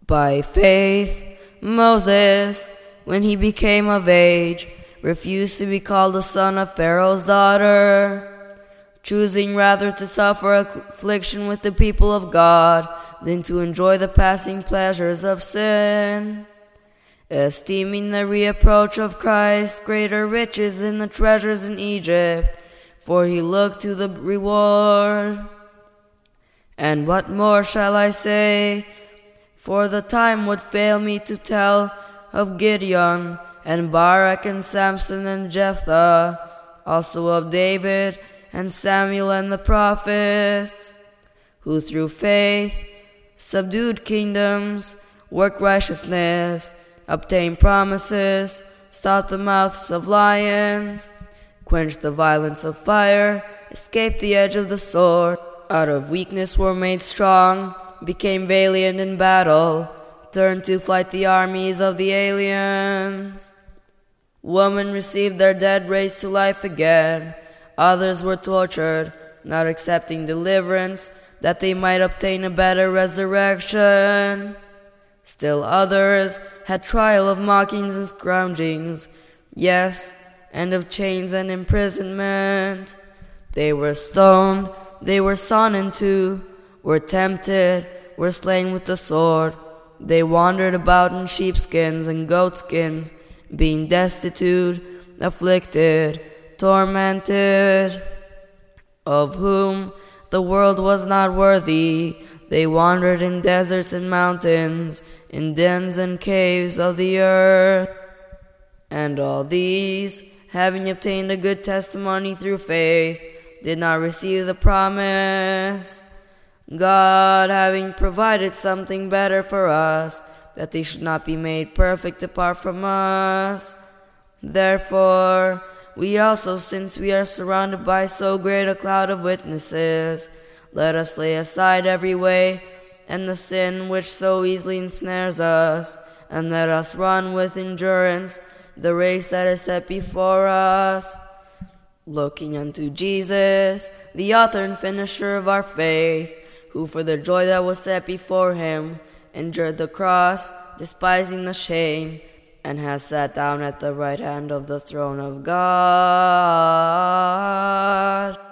By faith, Moses, when he became of age, refused to be called the son of Pharaoh's daughter, choosing rather to suffer affliction with the people of God than to enjoy the passing pleasures of sin, esteeming the reproach of Christ greater riches than the treasures in Egypt, for he looked to the reward. And what more shall I say? For the time would fail me to tell of Gideon, and Barak, and Samson, and Jephthah, also of David, and Samuel, and the prophets, who through faith subdued kingdoms, worked righteousness, obtained promises, stopped the mouths of lions, quenched the violence of fire, escaped the edge of the sword, out of weakness were made strong, became valiant in battle, turned to flight the armies of the aliens. Women received their dead raised to life again. Others were tortured, not accepting deliverance, that they might obtain a better resurrection. Still others had trial of mockings and scourgings, yes, and of chains and imprisonment. They were stoned, they were sawn in two, were tempted, were slain with the sword. They wandered about in sheepskins and goatskins, being destitute, afflicted, tormented, of whom the world was not worthy. They wandered in deserts and mountains, in dens and caves of the earth. And all these, having obtained a good testimony through faith, did not receive the promise, God having provided something better for us, that they should not be made perfect apart from us. Therefore, we also, since we are surrounded by so great a cloud of witnesses, let us lay aside every way and the sin which so easily ensnares us, and let us run with endurance the race that is set before us, looking unto Jesus, the author and finisher of our faith, who for the joy that was set before him endured the cross, despising the shame, and has sat down at the right hand of the throne of God.